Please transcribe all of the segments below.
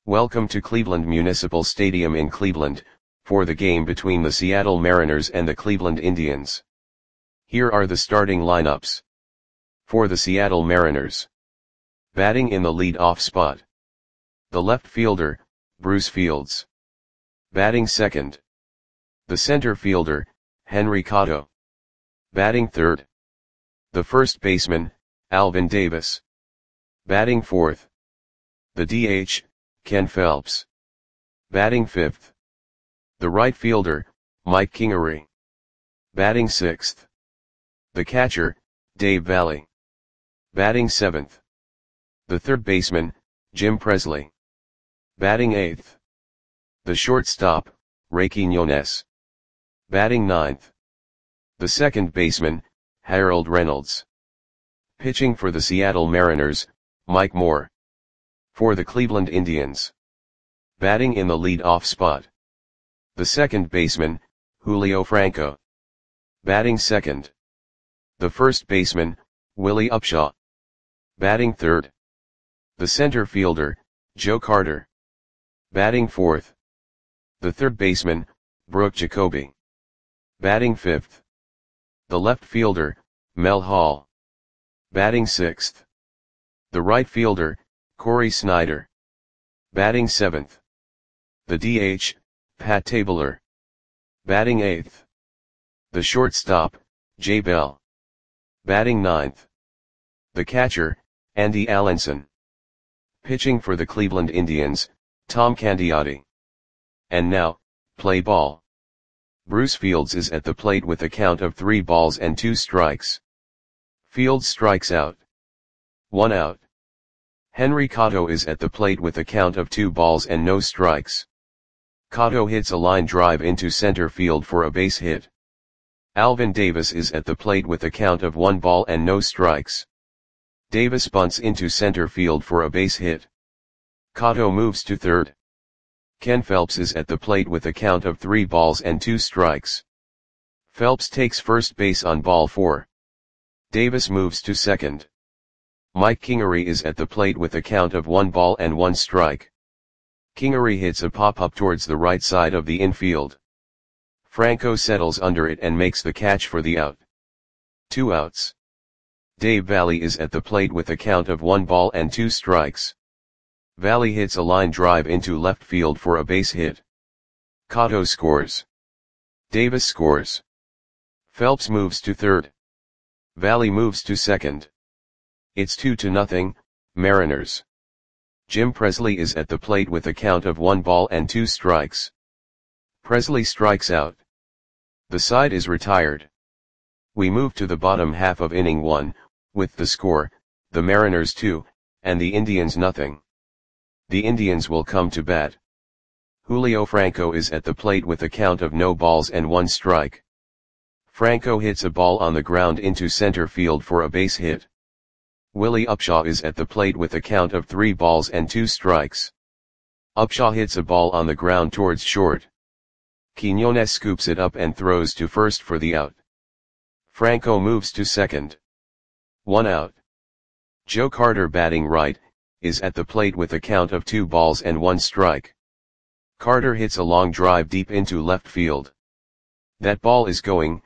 Welcome to Cleveland Municipal Stadium in Cleveland, for the game between the Seattle Mariners and the Cleveland Indians. Here are the starting lineups. For the Seattle Mariners. Batting in the lead-off spot. The left fielder, Bruce Fields. Batting second. The center fielder, Henry Cotto. Batting third. The first baseman, Alvin Davis. Batting fourth. The DH, Ken Phelps. Batting fifth. The right fielder, Mike Kingery. Batting sixth. The catcher, Dave Valle. Batting seventh. The third baseman, Jim Presley. Batting eighth. The shortstop, Ray Quiñones. Batting ninth. The second baseman, Harold Reynolds. Pitching for the Seattle Mariners, Mike Moore. For the Cleveland Indians. Batting in the lead-off spot. The second baseman, Julio Franco. Batting second. The first baseman, Willie Upshaw. Batting third. The center fielder, Joe Carter. Batting fourth. The third baseman, Brooke Jacoby. Batting fifth. The left fielder, Mel Hall. Batting sixth. The right fielder, Corey Snyder. Batting seventh. The DH, Pat Tabler. Batting eighth. The shortstop, Jay Bell. Batting ninth. The catcher, Andy Allenson. Pitching for the Cleveland Indians, Tom Candiotti. And now, play ball. Bruce Fields is at the plate with a count of 3 balls and 2 strikes. Fields strikes out. 1 out. Henry Cotto is at the plate with a count of 2 balls and no strikes. Cotto hits a line drive into center field for a base hit. Alvin Davis is at the plate with a count of 1 ball and no strikes. Davis bunts into center field for a base hit. Cotto moves to third. Ken Phelps is at the plate with a count of 3 balls and 2 strikes. Phelps takes first base on ball 4. Davis moves to second. Mike Kingery is at the plate with a count of 1 ball and 1 strike. Kingery hits a pop-up towards the right side of the infield. Franco settles under it and makes the catch for the out. 2 outs. Dave Valle is at the plate with a count of 1 ball and 2 strikes. Valle hits a line drive into left field for a base hit. Cotto scores. Davis scores. Phelps moves to third. Valle moves to second. It's 2-0, Mariners. Jim Presley is at the plate with a count of 1 ball and 2 strikes. Presley strikes out. The side is retired. We move to the bottom half of inning 1, with the score, the Mariners 2, and the Indians nothing. The Indians will come to bat. Julio Franco is at the plate with a count of no balls and 1 strike. Franco hits a ball on the ground into center field for a base hit. Willie Upshaw is at the plate with a count of 3 balls and 2 strikes. Upshaw hits a ball on the ground towards short. Quiñones scoops it up and throws to first for the out. Franco moves to second. 1 out. Joe Carter, batting right, is at the plate with a count of 2 balls and 1 strike. Carter hits a long drive deep into left field. That ball is gone.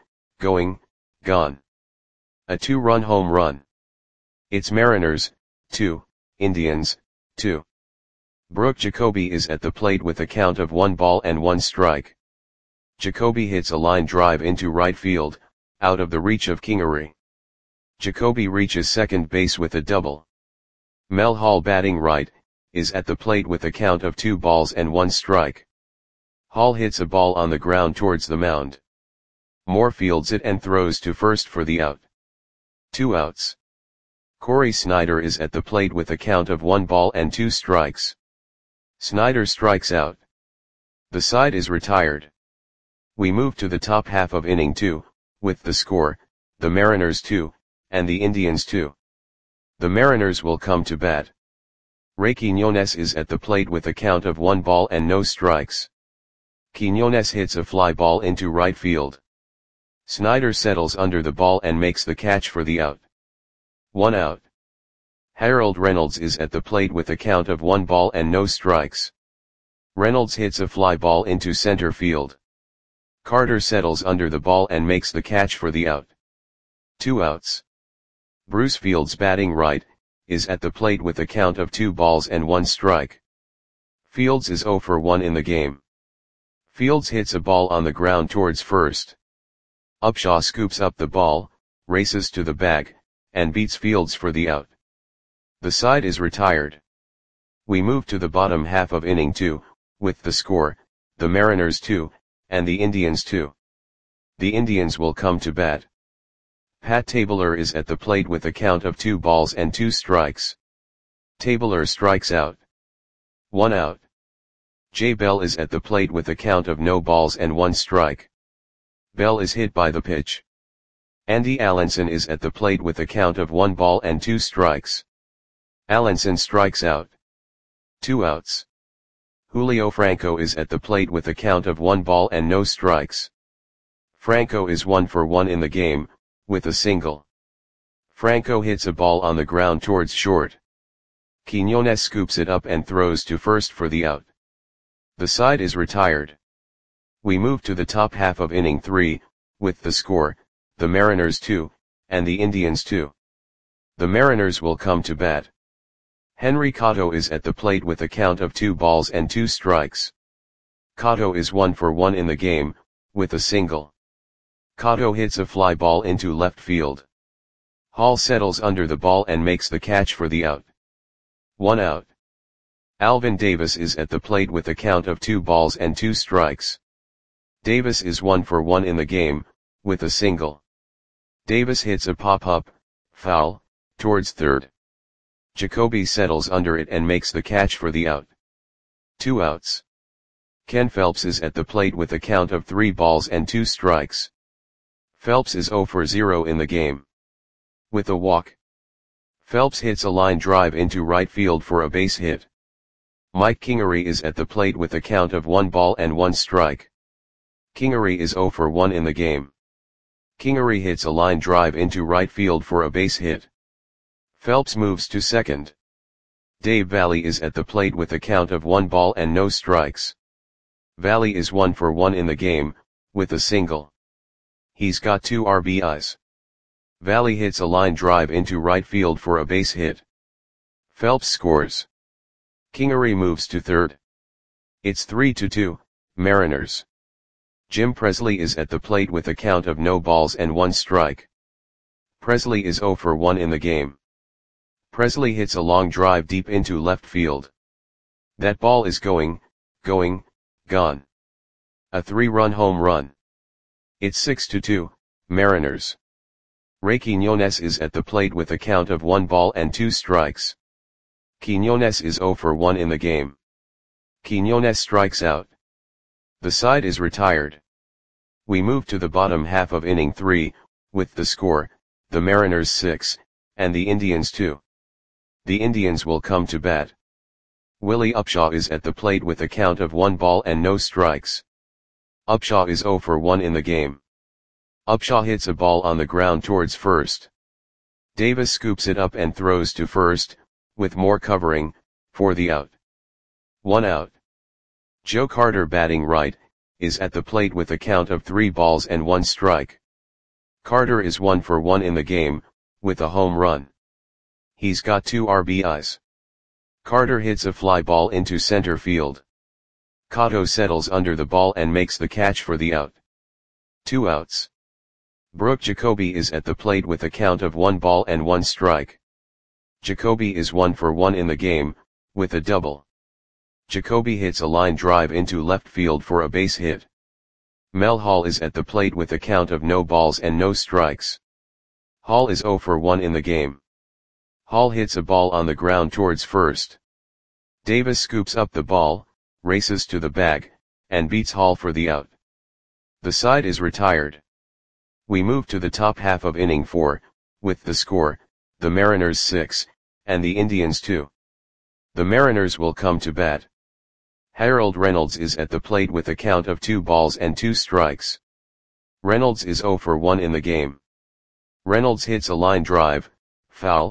A 2-run home run. It's Mariners, 2, Indians, 2. Brooke Jacoby is at the plate with a count of 1 ball and 1 strike. Jacoby hits a line drive into right field, out of the reach of Kingery. Jacoby reaches second base with a double. Mel Hall, batting right, is at the plate with a count of 2 balls and 1 strike. Hall hits a ball on the ground towards the mound. Moore fields it and throws to first for the out. 2 outs. Corey Snyder is at the plate with a count of 1 ball and 2 strikes. Snyder strikes out. The side is retired. We move to the top half of inning 2, with the score, the Mariners 2, and the Indians 2. The Mariners will come to bat. Ray Quiñones is at the plate with a count of 1 ball and no strikes. Quiñones hits a fly ball into right field. Snyder settles under the ball and makes the catch for the out. 1 out. Harold Reynolds is at the plate with a count of 1 ball and no strikes. Reynolds hits a fly ball into center field. Carter settles under the ball and makes the catch for the out. 2 outs. Bruce Fields, batting right, is at the plate with a count of 2 balls and 1 strike. Fields is 0 for 1 in the game. Fields hits a ball on the ground towards first. Upshaw scoops up the ball, races to the bag, and beats Fields for the out. The side is retired. We move to the bottom half of inning 2, with the score, the Mariners 2, and the Indians 2. The Indians will come to bat. Pat Tabler is at the plate with a count of 2 balls and 2 strikes. Tabler strikes out. 1 out. Jay Bell is at the plate with a count of no balls and 1 strike. Bell is hit by the pitch. Andy Allenson is at the plate with a count of 1 ball and 2 strikes. Allenson strikes out. 2 outs. Julio Franco is at the plate with a count of 1 ball and no strikes. Franco is 1 for 1 in the game, with a single. Franco hits a ball on the ground towards short. Quiñones scoops it up and throws to first for the out. The side is retired. We move to the top half of inning 3, with the score, the Mariners 2, and the Indians 2. The Mariners will come to bat. Henry Cotto is at the plate with a count of 2 balls and 2 strikes. Cotto is 1 for 1 in the game, with a single. Cotto hits a fly ball into left field. Hall settles under the ball and makes the catch for the out. 1 out. Alvin Davis is at the plate with a count of 2 balls and 2 strikes. Davis is 1 for 1 in the game, with a single. Davis hits a pop-up, foul, towards third. Jacoby settles under it and makes the catch for the out. 2 outs. Ken Phelps is at the plate with a count of 3 balls and 2 strikes. Phelps is 0 for 0 in the game. With a walk. Phelps hits a line drive into right field for a base hit. Mike Kingery is at the plate with a count of 1 ball and 1 strike. Kingery is 0 for 1 in the game. Kingery hits a line drive into right field for a base hit. Phelps moves to second. Dave Valle is at the plate with a count of 1 ball and no strikes. Valle is 1 for 1 in the game, with a single. He's got 2 RBIs. Valle hits a line drive into right field for a base hit. Phelps scores. Kingery moves to third. It's 3-2, Mariners. Jim Presley is at the plate with a count of no balls and 1 strike. Presley is 0 for 1 in the game. Presley hits a long drive deep into left field. That ball is gone. A 3-run home run. It's 6-2, Mariners. Ray Quiñones is at the plate with a count of 1 ball and 2 strikes. Quiñones is 0 for 1 in the game. Quiñones strikes out. The side is retired. We move to the bottom half of inning 3, with the score, the Mariners 6, and the Indians 2. The Indians will come to bat. Willie Upshaw is at the plate with a count of 1 ball and no strikes. Upshaw is 0 for 1 in the game. Upshaw hits a ball on the ground towards first. Davis scoops it up and throws to first, with more covering, for the out. 1 out. Joe Carter, batting right, is at the plate with a count of 3 balls and 1 strike. Carter is 1 for 1 in the game, with a home run. He's got 2 RBIs. Carter hits a fly ball into center field. Cotto settles under the ball and makes the catch for the out. 2 outs. Brooke Jacoby is at the plate with a count of 1 ball and 1 strike. Jacoby is 1 for 1 in the game, with a double. Jacoby hits a line drive into left field for a base hit. Mel Hall is at the plate with a count of no balls and no strikes. Hall is 0 for 1 in the game. Hall hits a ball on the ground towards first. Davis scoops up the ball, races to the bag, and beats Hall for the out. The side is retired. We move to the top half of inning 4, with the score, the Mariners 6, and the Indians 2. The Mariners will come to bat. Harold Reynolds is at the plate with a count of 2 balls and 2 strikes. Reynolds is 0 for 1 in the game. Reynolds hits a line drive, foul,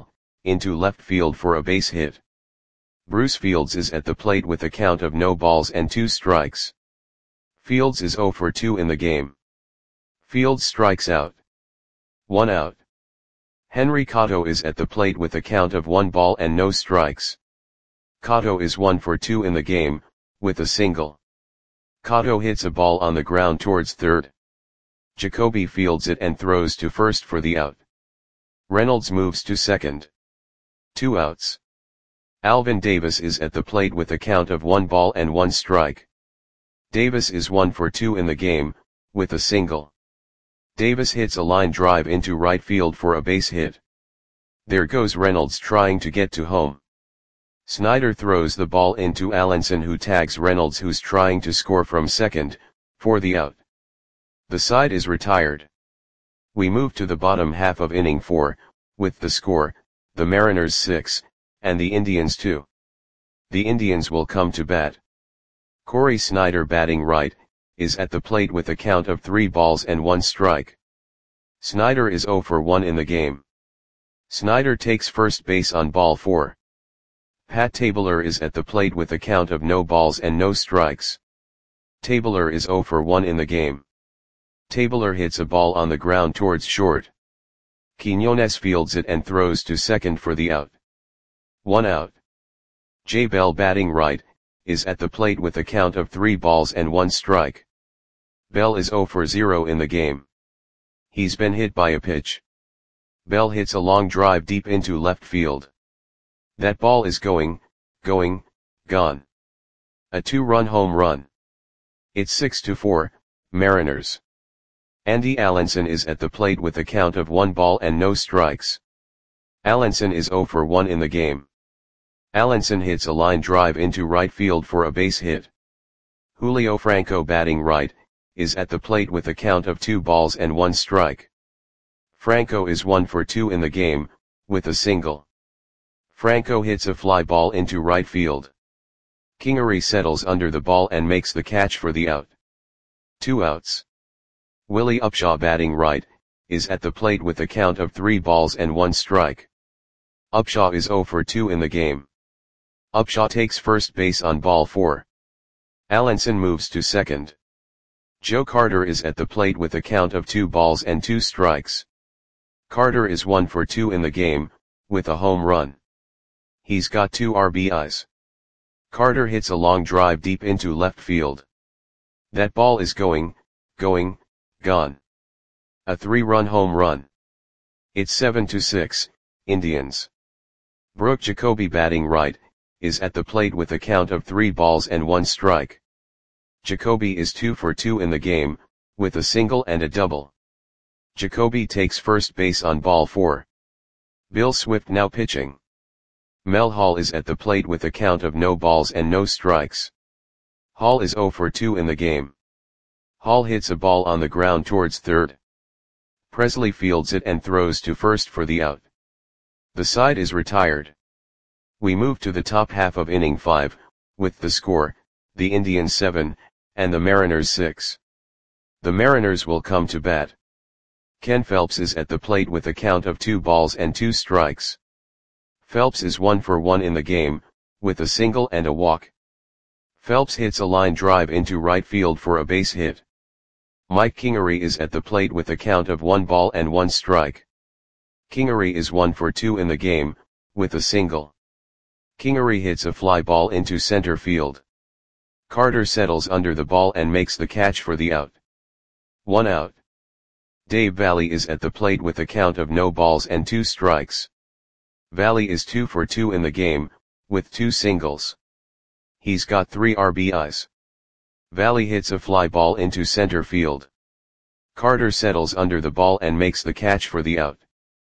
into left field for a base hit. Bruce Fields is at the plate with a count of no balls and 2 strikes. Fields is 0 for 2 in the game. Fields strikes out. 1 out. Henry Cotto is at the plate with a count of 1 ball and no strikes. Cotto is 1 for 2 in the game, with a single. Cotto hits a ball on the ground towards third. Jacoby fields it and throws to first for the out. Reynolds moves to second. 2 outs. Alvin Davis is at the plate with a count of 1 ball and 1 strike. Davis is 1 for 2 in the game, with a single. Davis hits a line drive into right field for a base hit. There goes Reynolds trying to get to home. Snyder throws the ball into Allenson, who tags Reynolds, who's trying to score from second, for the out. The side is retired. We move to the bottom half of inning 4, with the score, the Mariners 6, and the Indians 2. The Indians will come to bat. Corey Snyder, batting right, is at the plate with a count of 3 balls and 1 strike. Snyder is 0 for 1 in the game. Snyder takes first base on ball 4. Pat Tabler is at the plate with a count of no balls and no strikes. Tabler is 0 for 1 in the game. Tabler hits a ball on the ground towards short. Quinones fields it and throws to second for the out. 1 out. Jay Bell, batting right, is at the plate with a count of 3 balls and 1 strike. Bell is 0 for 0 in the game. He's been hit by a pitch. Bell hits a long drive deep into left field. That ball is gone. A 2-run home run. It's 6-4, Mariners. Andy Allenson is at the plate with a count of 1 ball and no strikes. Allenson is 0 for 1 in the game. Allenson hits a line drive into right field for a base hit. Julio Franco, batting right, is at the plate with a count of 2 balls and 1 strike. Franco is 1 for 2 in the game, with a single. Franco hits a fly ball into right field. Kingery settles under the ball and makes the catch for the out. 2 outs. Willie Upshaw, batting right, is at the plate with a count of 3 balls and 1 strike. Upshaw is 0 for 2 in the game. Upshaw takes first base on ball 4. Allenson moves to second. Joe Carter is at the plate with a count of 2 balls and 2 strikes. Carter is 1 for 2 in the game, with a home run. He's got 2 RBIs. Carter hits a long drive deep into left field. That ball is gone. A 3-run home run. It's 7-6, Indians. Brooke Jacoby, batting right, is at the plate with a count of 3 balls and 1 strike. Jacoby is 2 for 2 in the game, with a single and a double. Jacoby takes first base on ball 4. Bill Swift now pitching. Mel Hall is at the plate with a count of no balls and no strikes. Hall is 0 for 2 in the game. Hall hits a ball on the ground towards third. Presley fields it and throws to first for the out. The side is retired. We move to the top half of inning 5, with the score, the Indians 7, and the Mariners 6. The Mariners will come to bat. Ken Phelps is at the plate with a count of 2 balls and 2 strikes. Phelps is 1 for 1 in the game, with a single and a walk. Phelps hits a line drive into right field for a base hit. Mike Kingery is at the plate with a count of 1 ball and 1 strike. Kingery is 1 for 2 in the game, with a single. Kingery hits a fly ball into center field. Carter settles under the ball and makes the catch for the out. 1 out. Dave Valle is at the plate with a count of no balls and 2 strikes. Valle is 2 for 2 in the game, with 2 singles. He's got 3 RBIs. Valle hits a fly ball into center field. Carter settles under the ball and makes the catch for the out.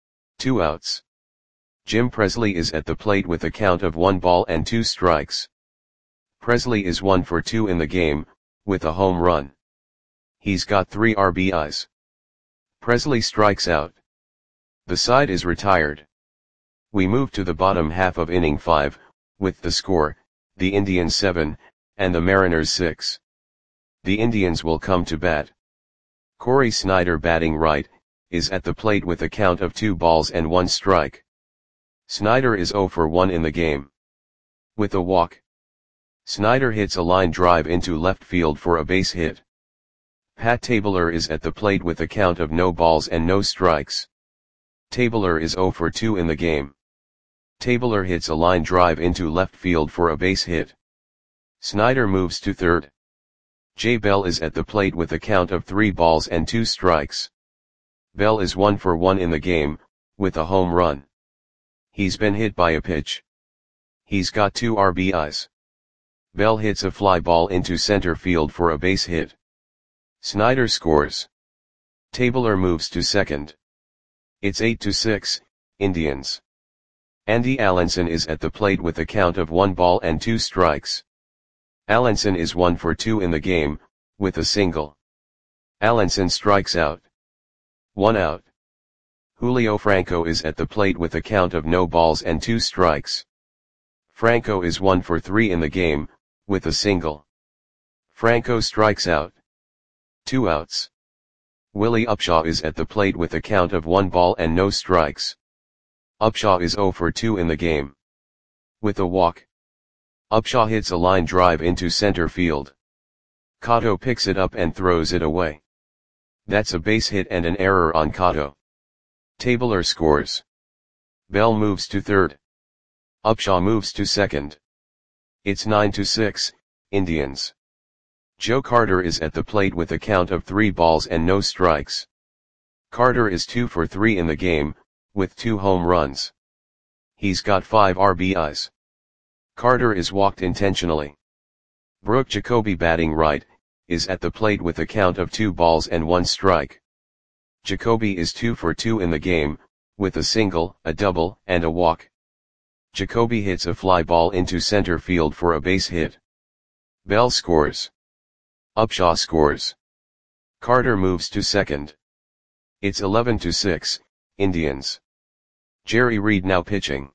2 outs. Jim Presley is at the plate with a count of 1 ball and 2 strikes. Presley is 1 for 2 in the game, with a home run. He's got 3 RBIs. Presley strikes out. The side is retired. We move to the bottom half of inning 5, with the score, the Indians 7, and the Mariners 6. The Indians will come to bat. Corey Snyder, batting right, is at the plate with a count of 2 balls and 1 strike. Snyder is 0 for 1 in the game. With a walk. Snyder hits a line drive into left field for a base hit. Pat Tabler is at the plate with a count of no balls and no strikes. Tabler is 0 for 2 in the game. Tabler hits a line drive into left field for a base hit. Snyder moves to third. Jay Bell is at the plate with a count of 3 balls and 2 strikes. Bell is 1 for 1 in the game, with a home run. He's been hit by a pitch. He's got 2 RBIs. Bell hits a fly ball into center field for a base hit. Snyder scores. Tabler moves to second. It's 8-6, Indians. Andy Allenson is at the plate with a count of 1 ball and 2 strikes. Allenson is 1 for 2 in the game, with a single. Allenson strikes out. 1 out. Julio Franco is at the plate with a count of no balls and 2 strikes. Franco is 1 for 3 in the game, with a single. Franco strikes out. 2 outs. Willie Upshaw is at the plate with a count of 1 ball and no strikes. Upshaw is 0 for 2 in the game. With a walk. Upshaw hits a line drive into center field. Cotto picks it up and throws it away. That's a base hit and an error on Cotto. Tabler scores. Bell moves to third. Upshaw moves to second. It's 9-6, Indians. Joe Carter is at the plate with a count of 3 balls and no strikes. Carter is 2 for 3 in the game, with 2 home runs. He's got 5 RBIs. Carter is walked intentionally. Brooke Jacoby, batting right, is at the plate with a count of 2 balls and 1 strike. Jacoby is 2 for 2 in the game, with a single, a double, and a walk. Jacoby hits a fly ball into center field for a base hit. Bell scores. Upshaw scores. Carter moves to second. It's 11-6, Indians. Jerry Reed now pitching.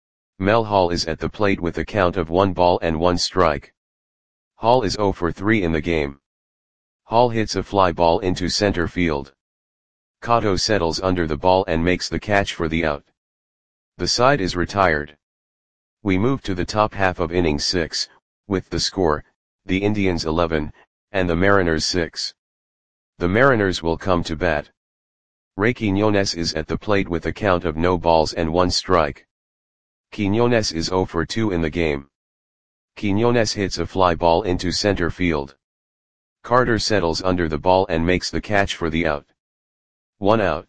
Mel Hall is at the plate with a count of 1 ball and 1 strike. Hall is 0 for 3 in the game. Hall hits a fly ball into center field. Cotto settles under the ball and makes the catch for the out. The side is retired. We move to the top half of inning 6, with the score, the Indians 11, and the Mariners 6. The Mariners will come to bat. Ray Quiñones is at the plate with a count of no balls and 1 strike. Quiñones is 0 for 2 in the game. Quiñones hits a fly ball into center field. Carter settles under the ball and makes the catch for the out. 1 out.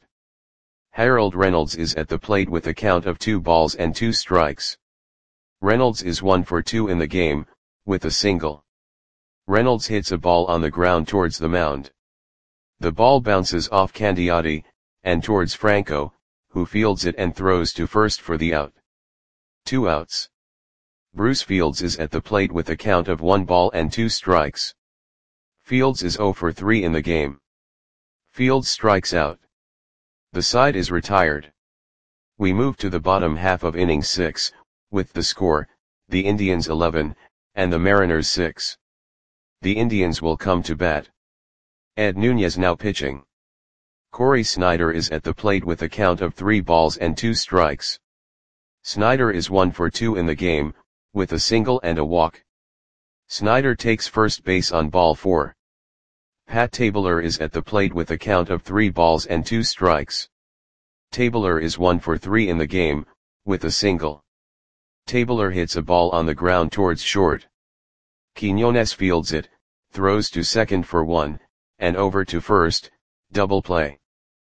Harold Reynolds is at the plate with a count of 2 balls and 2 strikes. Reynolds is 1 for 2 in the game, with a single. Reynolds hits a ball on the ground towards the mound. The ball bounces off Candiotti, and towards Franco, who fields it and throws to first for the out. 2 outs. Bruce Fields is at the plate with a count of 1 ball and 2 strikes. Fields is 0 for 3 in the game. Fields strikes out. The side is retired. We move to the bottom half of inning 6, with the score, the Indians 11, and the Mariners 6. The Indians will come to bat. Ed Nunez now pitching. Corey Snyder is at the plate with a count of 3 balls and 2 strikes. Snyder is 1 for 2 in the game, with a single and a walk. Snyder takes first base on ball 4. Pat Tabler is at the plate with a count of 3 balls and 2 strikes. Tabler is 1 for 3 in the game, with a single. Tabler hits a ball on the ground towards short. Quiñones fields it, throws to second for 1, and over to first, double play.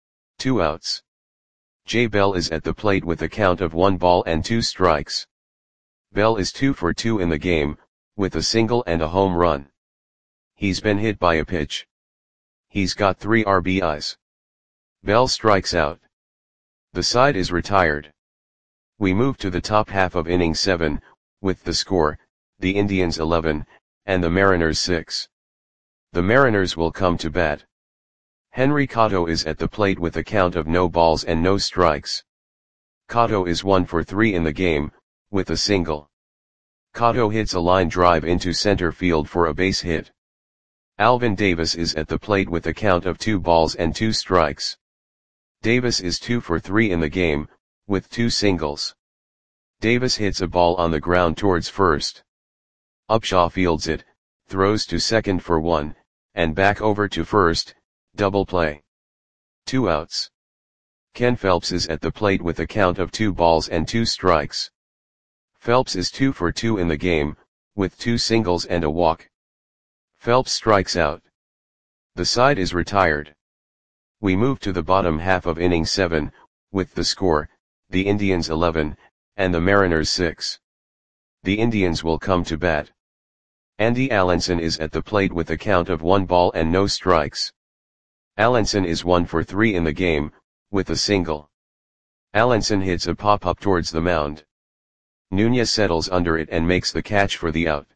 2 outs. Jay Bell is at the plate with a count of 1 ball and 2 strikes. Bell is 2 for 2 in the game, with a single and a home run. He's been hit by a pitch. He's got 3 RBIs. Bell strikes out. The side is retired. We move to the top half of inning 7, with the score, the Indians 11, and the Mariners 6. The Mariners will come to bat. Henry Cotto is at the plate with a count of no balls and no strikes. Cotto is 1 for 3 in the game, with a single. Cotto hits a line drive into center field for a base hit. Alvin Davis is at the plate with a count of 2 balls and 2 strikes. Davis is 2 for 3 in the game, with 2 singles. Davis hits a ball on the ground towards first. Upshaw fields it, throws to second for 1, and back over to first, double play. 2 outs. Ken Phelps is at the plate with a count of 2 balls and 2 strikes. Phelps is 2 for 2 in the game, with 2 singles and a walk. Phelps strikes out. The side is retired. We move to the bottom half of inning 7, with the score, the Indians 11, and the Mariners 6. The Indians will come to bat. Andy Allenson is at the plate with a count of 1 ball and no strikes. Allenson is 1 for 3 in the game, with a single. Allenson hits a pop-up towards the mound. Nunez settles under it and makes the catch for the out.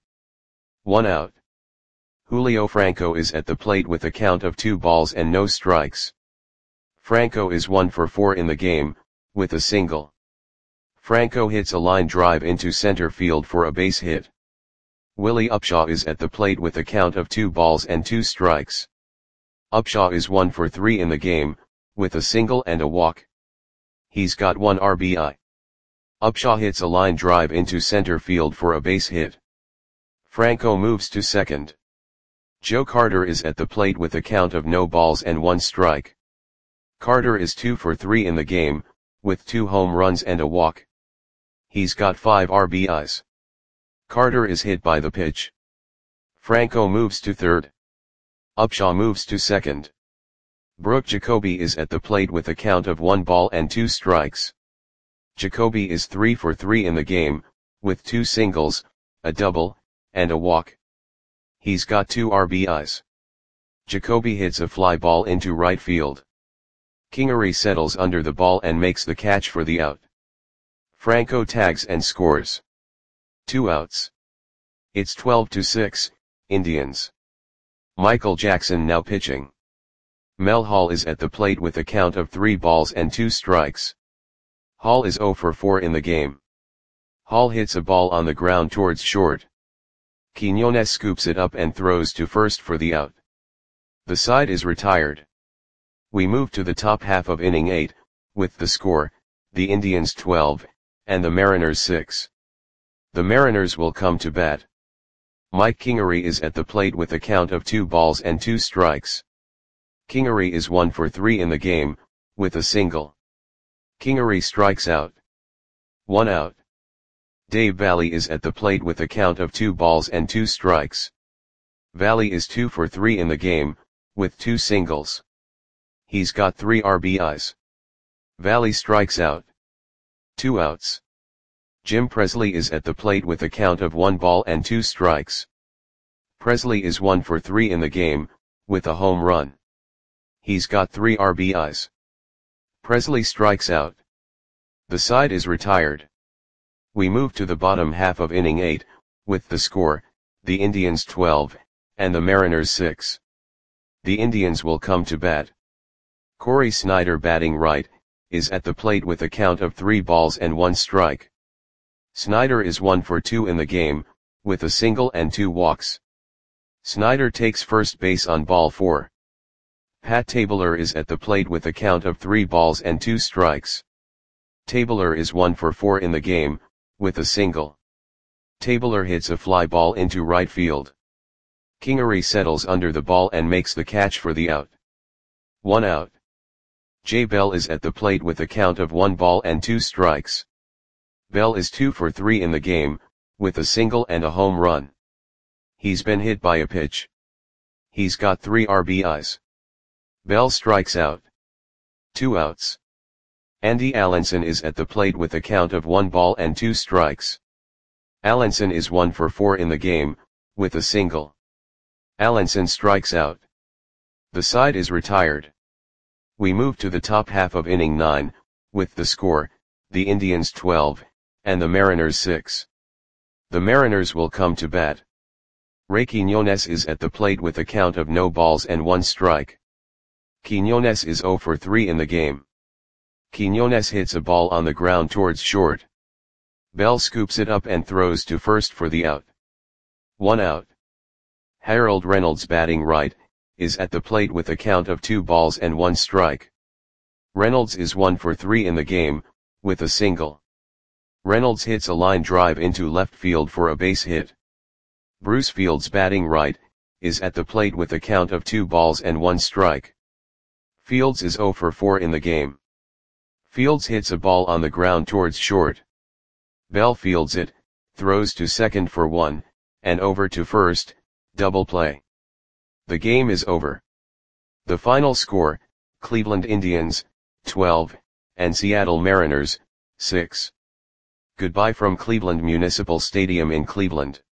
1 out. Julio Franco is at the plate with a count of 2 balls and no strikes. Franco is 1 for 4 in the game, with a single. Franco hits a line drive into center field for a base hit. Willie Upshaw is at the plate with a count of 2 balls and 2 strikes. Upshaw is 1 for 3 in the game, with a single and a walk. He's got 1 RBI. Upshaw hits a line drive into center field for a base hit. Franco moves to second. Joe Carter is at the plate with a count of no balls and 1 strike. Carter is 2 for 3 in the game, with 2 home runs and a walk. He's got 5 RBIs. Carter is hit by the pitch. Franco moves to third. Upshaw moves to second. Brooke Jacoby is at the plate with a count of 1 ball and 2 strikes. Jacoby is 3 for 3 in the game, with 2 singles, a double, and a walk. He's got 2 RBIs. Jacoby hits a fly ball into right field. Kingery settles under the ball and makes the catch for the out. Franco tags and scores. 2 outs. It's 12-6, Indians. Michael Jackson now pitching. Mel Hall is at the plate with a count of 3 balls and 2 strikes. Hall is 0 for 4 in the game. Hall hits a ball on the ground towards short. Quiñones scoops it up and throws to first for the out. The side is retired. We move to the top half of inning 8, with the score, the Indians 12, and the Mariners 6. The Mariners will come to bat. Mike Kingery is at the plate with a count of 2 balls and 2 strikes. Kingery is 1 for 3 in the game, with a single. Kingery strikes out. 1 out. Dave Valle is at the plate with a count of 2 balls and 2 strikes. Valle is 2 for 3 in the game, with 2 singles. He's got 3 RBIs. Valle strikes out. 2 outs. Jim Presley is at the plate with a count of 1 ball and 2 strikes. Presley is 1 for 3 in the game, with a home run. He's got 3 RBIs. Presley strikes out. The side is retired. We move to the bottom half of inning 8, with the score, the Indians 12, and the Mariners 6. The Indians will come to bat. Corey Snyder batting right, is at the plate with a count of 3 balls and 1 strike. Snyder is 1 for 2 in the game, with a single and 2 walks. Snyder takes first base on ball 4. Pat Tabler is at the plate with a count of 3 balls and 2 strikes. Tabler is 1 for 4 in the game, with a single. Tabler hits a fly ball into right field. Kingery settles under the ball and makes the catch for the out. 1 out. Jay Bell is at the plate with a count of 1 ball and 2 strikes. Bell is 2 for 3 in the game, with a single and a home run. He's been hit by a pitch. He's got 3 RBIs. Bell strikes out. 2 outs. Andy Allenson is at the plate with a count of 1 ball and 2 strikes. Allenson is 1 for 4 in the game, with a single. Allenson strikes out. The side is retired. We move to the top half of inning 9, with the score, the Indians 12, and the Mariners 6. The Mariners will come to bat. Ray Quiñones is at the plate with a count of no balls and 1 strike. Quiñones is 0 for 3 in the game. Quiñones hits a ball on the ground towards short. Bell scoops it up and throws to first for the out. 1 out. Harold Reynolds batting right, is at the plate with a count of 2 balls and 1 strike. Reynolds is 1 for 3 in the game, with a single. Reynolds hits a line drive into left field for a base hit. Bruce Fields, batting right, is at the plate with a count of 2 balls and 1 strike. Fields is 0 for 4 in the game. Fields hits a ball on the ground towards short. Bell fields it, throws to second for 1, and over to first, double play. The game is over. The final score, Cleveland Indians, 12, and Seattle Mariners, 6. Goodbye from Cleveland Municipal Stadium in Cleveland.